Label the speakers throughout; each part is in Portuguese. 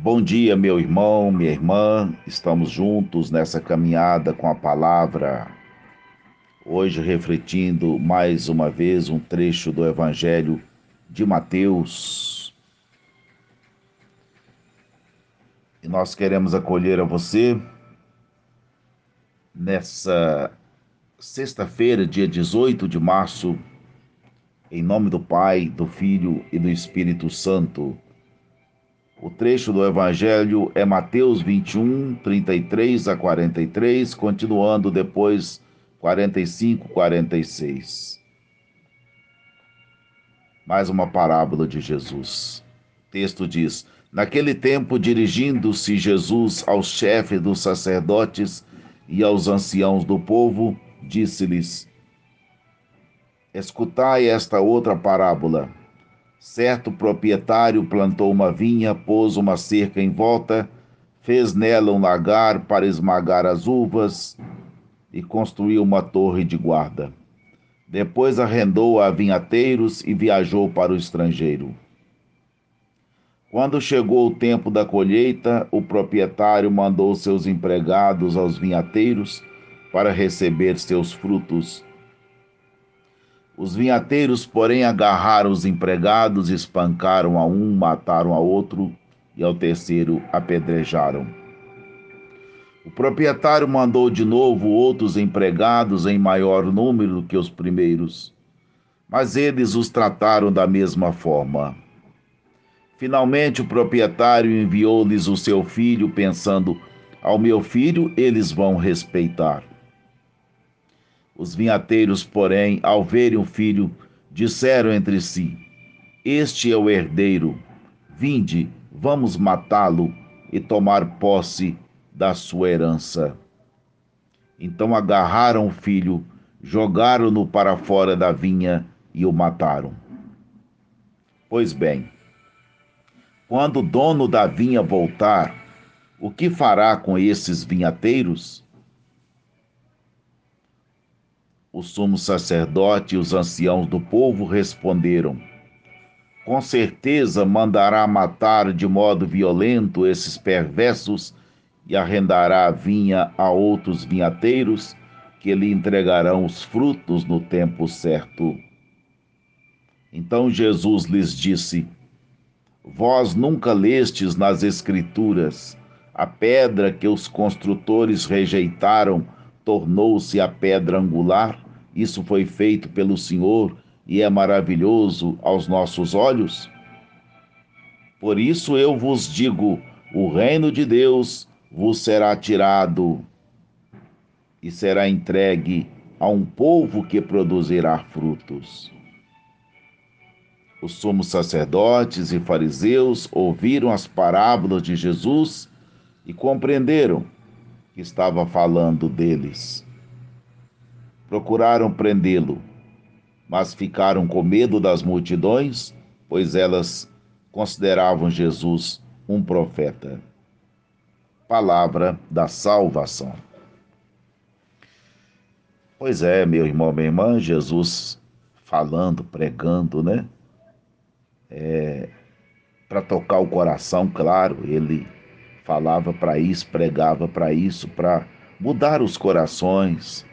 Speaker 1: Bom dia, meu irmão, minha irmã. Estamos juntos nessa caminhada com a palavra. Hoje, refletindo mais uma vez um trecho do Evangelho de Mateus. E nós queremos acolher a você nessa sexta-feira, dia 18 de março, em nome do Pai, do Filho e do Espírito Santo. O trecho do Evangelho é Mateus 21, 33 a 43, continuando depois 45, 46. Mais uma parábola de Jesus. O texto diz: Naquele tempo, dirigindo-se Jesus aos chefes dos sacerdotes e aos anciãos do povo, disse-lhes: Escutai esta outra parábola. Certo proprietário plantou uma vinha, pôs uma cerca em volta, fez nela um lagar para esmagar as uvas e construiu uma torre de guarda. Depois arrendou a vinhateiros e viajou para o estrangeiro. Quando chegou o tempo da colheita, o proprietário mandou seus empregados aos vinhateiros para receber seus frutos. Os vinhateiros, porém, agarraram os empregados, espancaram a um, mataram a outro e ao terceiro apedrejaram. O proprietário mandou de novo outros empregados em maior número que os primeiros, mas eles os trataram da mesma forma. Finalmente, o proprietário enviou-lhes o seu filho, pensando: ao meu filho eles vão respeitar. Os vinhateiros, porém, ao verem o filho, disseram entre si: Este é o herdeiro. Vinde, vamos matá-lo e tomar posse da sua herança. Então agarraram o filho, jogaram-no para fora da vinha e o mataram. Pois bem, quando o dono da vinha voltar, o que fará com esses vinhateiros? O sumo sacerdote e os anciãos do povo responderam: Com certeza mandará matar de modo violento esses perversos e arrendará a vinha a outros vinhateiros, que lhe entregarão os frutos no tempo certo. Então Jesus lhes disse: Vós nunca lestes nas Escrituras: a pedra que os construtores rejeitaram tornou-se a pedra angular. Isso foi feito pelo Senhor e é maravilhoso aos nossos olhos? Por isso eu vos digo: o reino de Deus vos será tirado e será entregue a um povo que produzirá frutos. Os sumos sacerdotes e fariseus ouviram as parábolas de Jesus e compreenderam que estava falando deles. Procuraram prendê-lo, mas ficaram com medo das multidões, pois elas consideravam Jesus um profeta. Palavra da salvação. Pois é, meu irmão, minha irmã, Jesus falando, pregando, né? Para tocar o coração, claro, ele falava para isso, pregava para isso, para mudar os corações.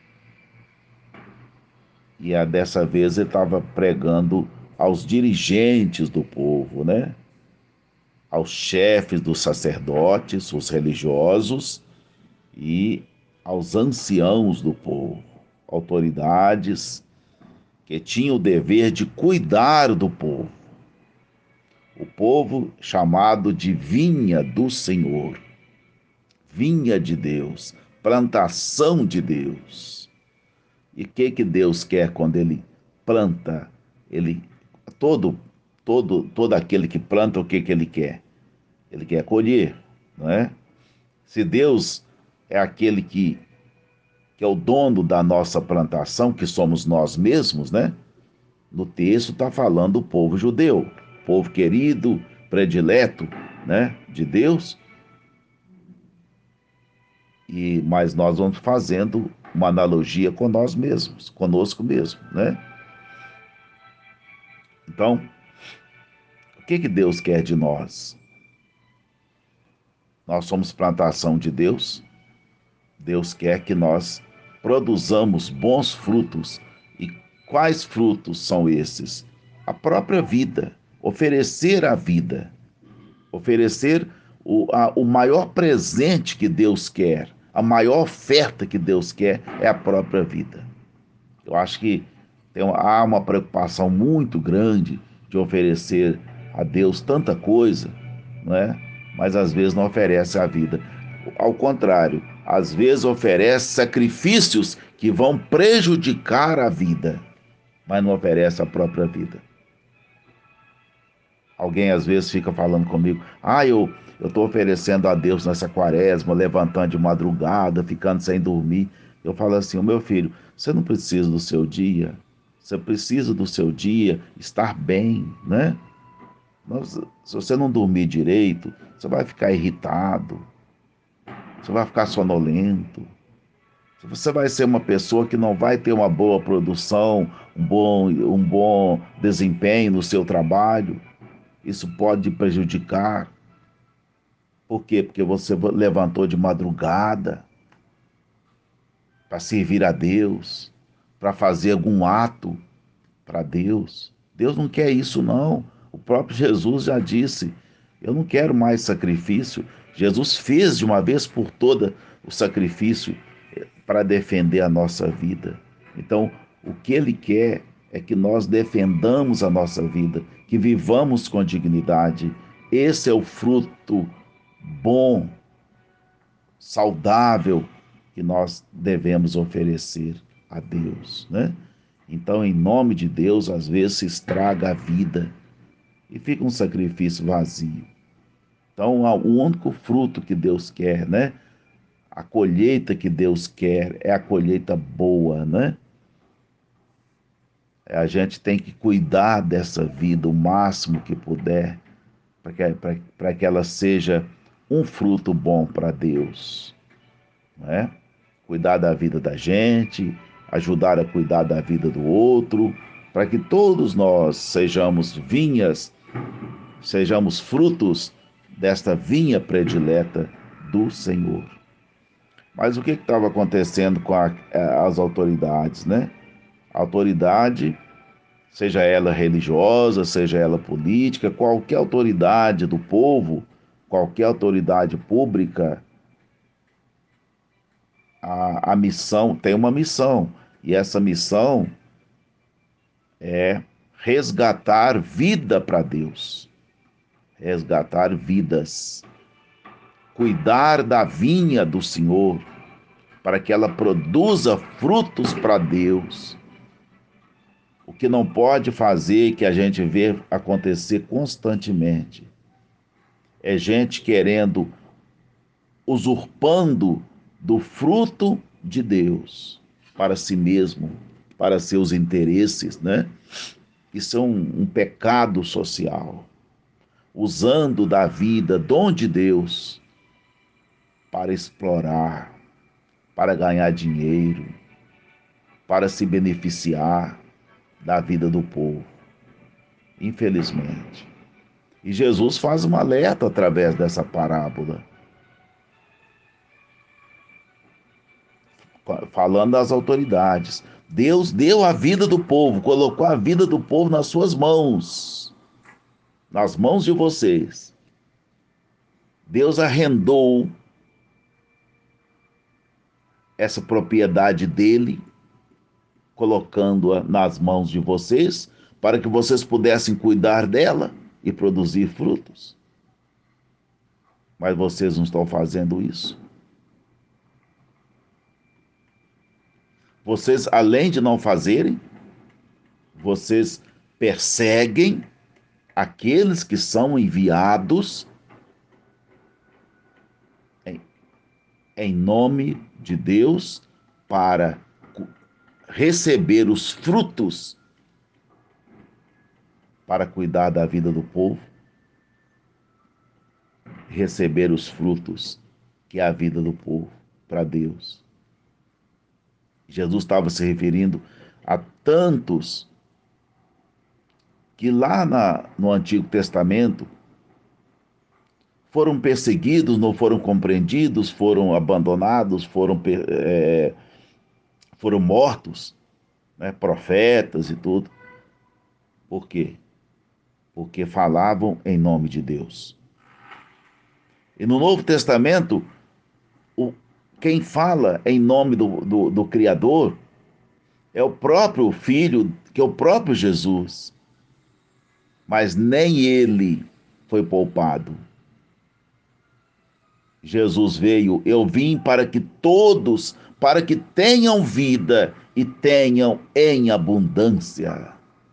Speaker 1: Dessa vez ele estava pregando aos dirigentes do povo, né? Aos chefes dos sacerdotes, os religiosos e aos anciãos do povo, autoridades que tinham o dever de cuidar do povo. O povo chamado de vinha do Senhor, vinha de Deus, plantação de Deus. E o que Deus quer quando ele planta? Ele todo aquele que planta, o que ele quer? Ele quer colher, não é? Se Deus é aquele que é o dono da nossa plantação, que somos nós mesmos, né? No texto está falando do povo judeu, povo querido, predileto, né, de Deus. Mas nós vamos fazendo uma analogia com nós mesmos, conosco mesmo, né? Então, o que Deus quer de nós? Nós somos plantação de Deus. Deus quer que nós produzamos bons frutos. E quais frutos são esses? A própria vida, oferecer a vida, oferecer o maior presente que Deus quer, a maior oferta que Deus quer é a própria vida. Eu acho que há uma preocupação muito grande de oferecer a Deus tanta coisa, não é? Mas às vezes não oferece a vida. Ao contrário, às vezes oferece sacrifícios que vão prejudicar a vida, mas não oferece a própria vida. Alguém às vezes fica falando comigo, eu estou oferecendo a Deus nessa quaresma, levantando de madrugada, ficando sem dormir. Eu falo assim, meu filho, você não precisa do seu dia, você precisa do seu dia estar bem, né? Se você não dormir direito, você vai ficar irritado, você vai ficar sonolento, você vai ser uma pessoa que não vai ter uma boa produção, um bom desempenho no seu trabalho. Isso pode prejudicar. Por quê? Porque você levantou de madrugada para servir a Deus, para fazer algum ato para Deus. Deus não quer isso, não. O próprio Jesus já disse: eu não quero mais sacrifício. Jesus fez de uma vez por toda o sacrifício para defender a nossa vida. Então, o que ele quer é que nós defendamos a nossa vida, que vivamos com dignidade. Esse é o fruto bom, saudável que nós devemos oferecer a Deus, né? Então, em nome de Deus, às vezes se estraga a vida e fica um sacrifício vazio. Então, o único fruto que Deus quer, né? A colheita que Deus quer é a colheita boa, né? A gente tem que cuidar dessa vida o máximo que puder, para que ela seja um fruto bom para Deus, né? Cuidar da vida da gente, ajudar a cuidar da vida do outro, para que todos nós sejamos vinhas, sejamos frutos desta vinha predileta do Senhor. Mas o que estava acontecendo com as autoridades, né? A autoridade, seja ela religiosa, seja ela política, qualquer autoridade do povo, qualquer autoridade pública, a missão tem uma missão, e essa missão é resgatar vida para Deus, resgatar vidas, cuidar da vinha do Senhor, para que ela produza frutos para Deus. O que não pode fazer, que a gente vê acontecer constantemente, é gente querendo, usurpando do fruto de Deus para si mesmo, para seus interesses, né? Isso é um pecado social. Usando da vida, dom de Deus, para explorar, para ganhar dinheiro, para se beneficiar da vida do povo. Infelizmente. E Jesus faz um alerta através dessa parábola, falando das autoridades. Deus deu a vida do povo, colocou a vida do povo nas suas mãos, nas mãos de vocês. Deus arrendou essa propriedade dele, colocando-a nas mãos de vocês, para que vocês pudessem cuidar dela e produzir frutos. Mas vocês não estão fazendo isso. Vocês, além de não fazerem, vocês perseguem aqueles que são enviados em nome de Deus para receber os frutos, para cuidar da vida do povo, receber os frutos que é a vida do povo para Deus. Jesus estava se referindo a tantos que lá no Antigo Testamento foram perseguidos, não foram compreendidos, foram abandonados, foram mortos, né, profetas e tudo. Por quê? Porque falavam em nome de Deus. E no Novo Testamento, o, quem fala em nome do Criador é o próprio Filho, que é o próprio Jesus. Mas nem ele foi poupado. Jesus veio, eu vim para que tenham vida e tenham em abundância.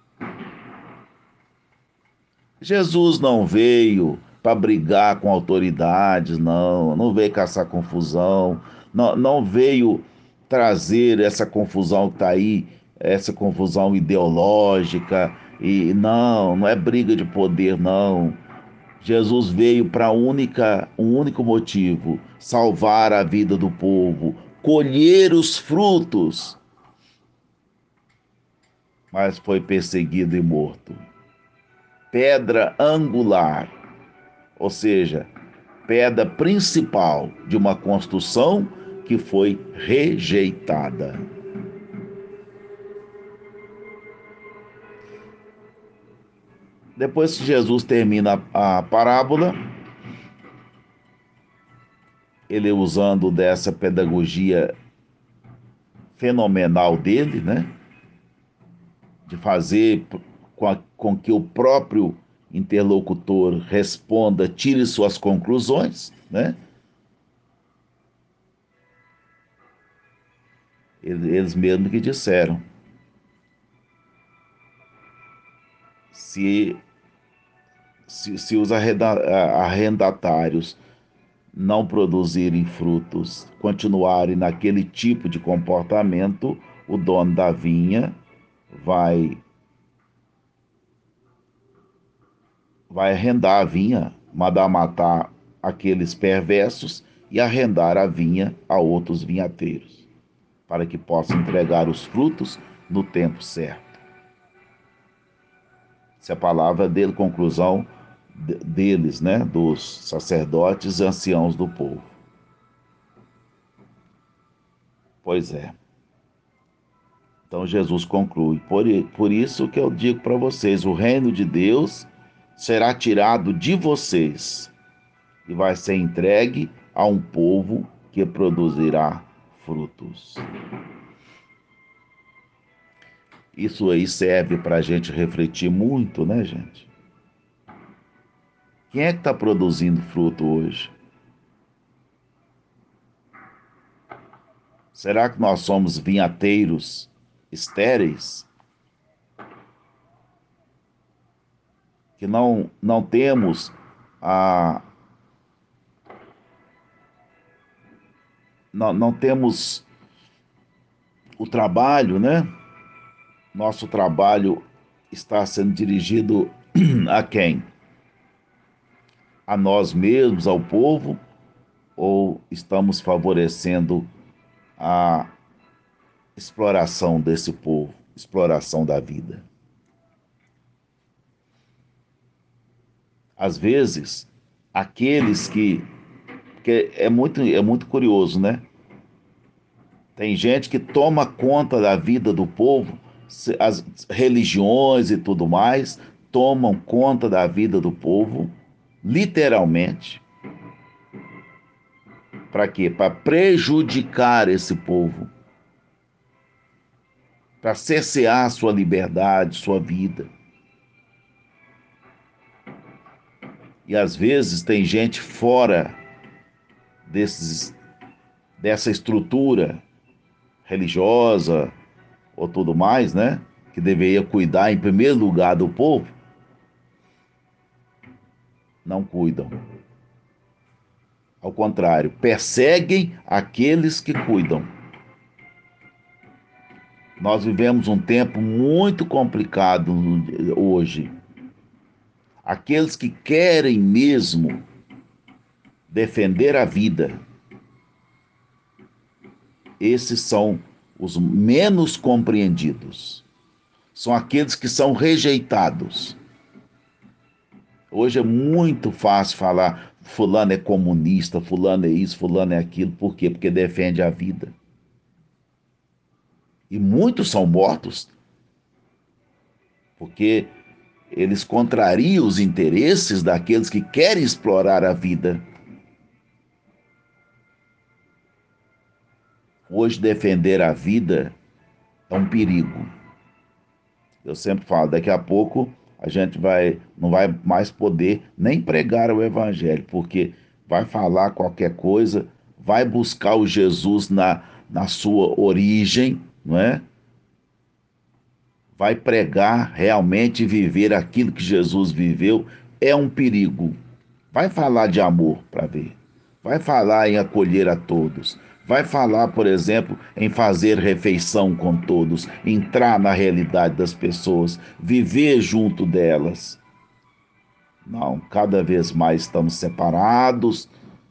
Speaker 1: Jesus não veio para brigar com autoridades, não veio caçar confusão, não veio trazer essa confusão que está aí, essa confusão ideológica, e não é briga de poder, não. Jesus veio para um único motivo: salvar a vida do povo, colher os frutos, mas foi perseguido e morto. Pedra angular, ou seja, pedra principal de uma construção que foi rejeitada. Depois que Jesus termina a parábola, ele usando dessa pedagogia fenomenal dele, né, de fazer com que o próprio interlocutor responda, tire suas conclusões, né? Eles mesmos que disseram. Se, se os arrendatários não produzirem frutos, continuarem naquele tipo de comportamento, o dono da vinha vai vai arrendar a vinha, mandar matar aqueles perversos e arrendar a vinha a outros vinhateiros, para que possam entregar os frutos no tempo certo. Essa é a palavra dele, conclusão deles, né, dos sacerdotes e anciãos do povo. Pois é. Então Jesus conclui: por isso que eu digo para vocês, o reino de Deus será tirado de vocês e vai ser entregue a um povo que produzirá frutos. Isso aí serve para a gente refletir muito, né, gente? Quem é que está produzindo fruto hoje? Será que nós somos vinhateiros estéreis? Que não temos a. Não temos o trabalho, né? Nosso trabalho está sendo dirigido a quem? A nós mesmos, ao povo, ou estamos favorecendo a exploração desse povo, exploração da vida? Às vezes, aqueles que. Porque é muito curioso, né? Tem gente que toma conta da vida do povo, as religiões e tudo mais tomam conta da vida do povo, literalmente. Para quê? Para prejudicar esse povo, para cercear sua liberdade, sua vida. E às vezes tem gente fora desses, dessa estrutura religiosa ou tudo mais, né? Que deveria cuidar em primeiro lugar do povo, não cuidam. Ao contrário, perseguem aqueles que cuidam. Nós vivemos um tempo muito complicado hoje. Aqueles que querem mesmo defender a vida, esses são os menos compreendidos. São aqueles que são rejeitados. Hoje é muito fácil falar, fulano é comunista, fulano é isso, fulano é aquilo. Por quê? Porque defende a vida. E muitos são mortos porque eles contrariam os interesses daqueles que querem explorar a vida. Hoje, defender a vida é um perigo. Eu sempre falo, daqui a pouco a gente não vai mais poder nem pregar o evangelho, porque vai falar qualquer coisa, vai buscar o Jesus na sua origem, não é? Vai pregar realmente e viver aquilo que Jesus viveu, é um perigo. Vai falar de amor para ver. Vai falar em acolher a todos. Vai falar, por exemplo, em fazer refeição com todos, entrar na realidade das pessoas, viver junto delas. Não, cada vez mais estamos separados,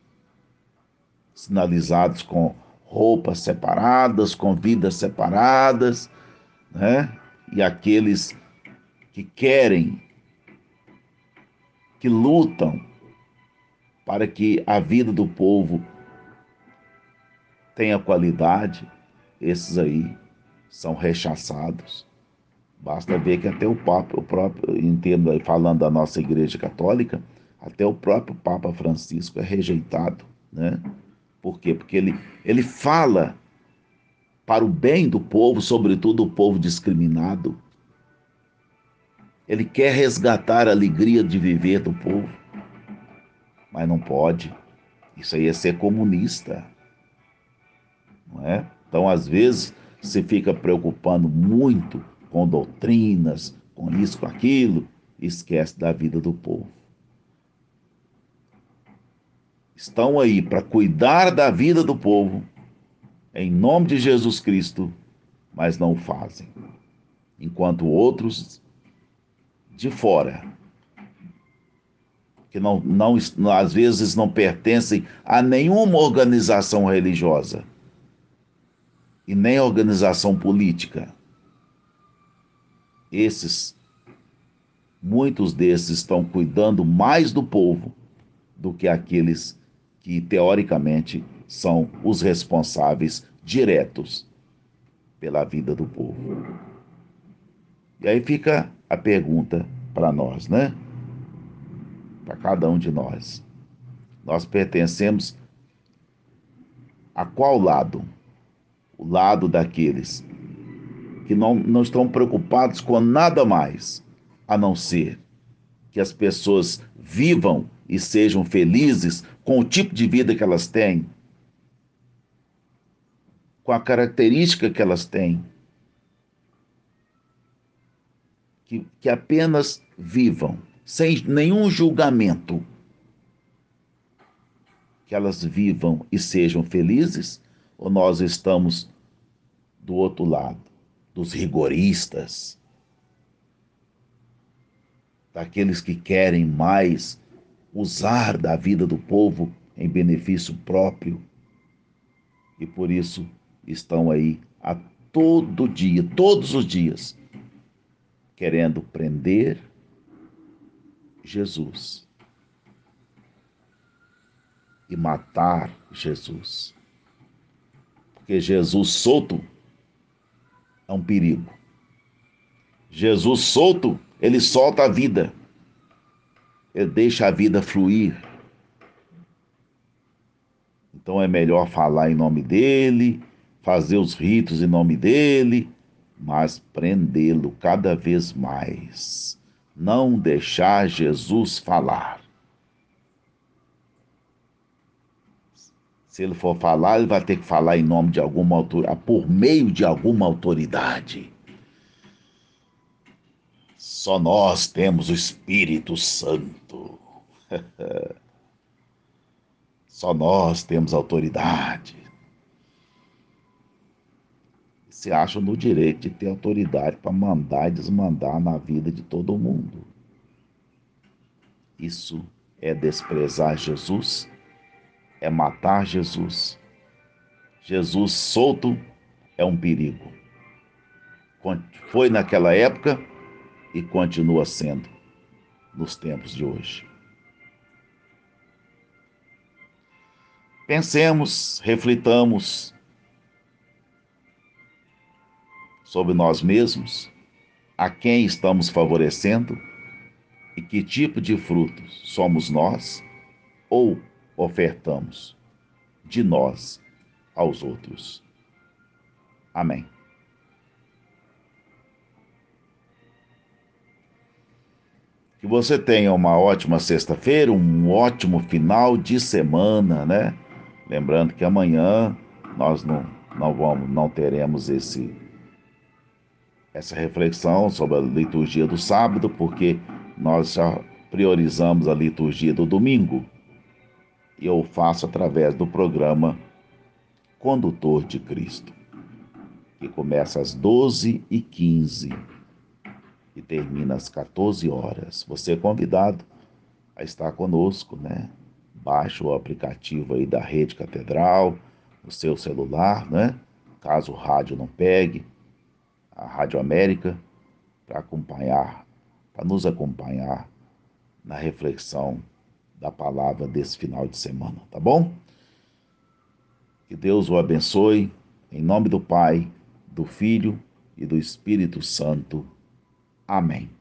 Speaker 1: sinalizados com roupas separadas, com vidas separadas, né? E aqueles que querem, que lutam para que a vida do povo tenha qualidade, esses aí são rechaçados. Basta ver que até o Papa, o próprio, entendo, falando da nossa Igreja Católica, até o próprio Papa Francisco é rejeitado, né? Por quê? Porque ele fala para o bem do povo, sobretudo o povo discriminado. Ele quer resgatar a alegria de viver do povo, mas não pode. Isso aí é ser comunista, não é? Então, às vezes, se fica preocupando muito com doutrinas, com isso, com aquilo, esquece da vida do povo. Estão aí para cuidar da vida do povo, em nome de Jesus Cristo, mas não o fazem. Enquanto outros de fora, que às vezes não pertencem a nenhuma organização religiosa e nem organização política, esses, muitos desses estão cuidando mais do povo do que aqueles que, teoricamente, são os responsáveis diretos pela vida do povo. E aí fica a pergunta para nós, né? Para cada um de nós. Nós pertencemos a qual lado? O lado daqueles que não estão preocupados com nada mais a não ser que as pessoas vivam e sejam felizes com o tipo de vida que elas têm, com a característica que elas têm, que apenas vivam, sem nenhum julgamento, que elas vivam e sejam felizes, ou nós estamos do outro lado, dos rigoristas, daqueles que querem mais usar da vida do povo em benefício próprio e por isso estão aí a todo dia, todos os dias, querendo prender Jesus e matar Jesus. Porque Jesus solto é um perigo. Jesus solto, ele solta a vida. Ele deixa a vida fluir. Então é melhor falar em nome dele, fazer os ritos em nome dele, mas prendê-lo cada vez mais. Não deixar Jesus falar. Se ele for falar, ele vai ter que falar em nome de alguma autoridade, por meio de alguma autoridade. Só nós temos o Espírito Santo. Só nós temos autoridade. Se acham no direito de ter autoridade para mandar e desmandar na vida de todo mundo. Isso é desprezar Jesus, é matar Jesus. Jesus solto é um perigo. Foi naquela época e continua sendo nos tempos de hoje. Pensemos, reflitamos sobre nós mesmos, a quem estamos favorecendo e que tipo de frutos somos nós ou ofertamos de nós aos outros. Amém. Que você tenha uma ótima sexta-feira, um ótimo final de semana, né? Lembrando que amanhã nós não teremos essa reflexão sobre a liturgia do sábado, porque nós já priorizamos a liturgia do domingo. E eu faço através do programa Condutor de Cristo, que começa às 12h15 e termina às 14 horas. Você é convidado a estar conosco, né? Baixe o aplicativo aí da Rede Catedral no seu celular, né? Caso o rádio não pegue, a Rádio América, para nos acompanhar na reflexão da palavra desse final de semana, tá bom? Que Deus o abençoe, em nome do Pai, do Filho e do Espírito Santo. Amém.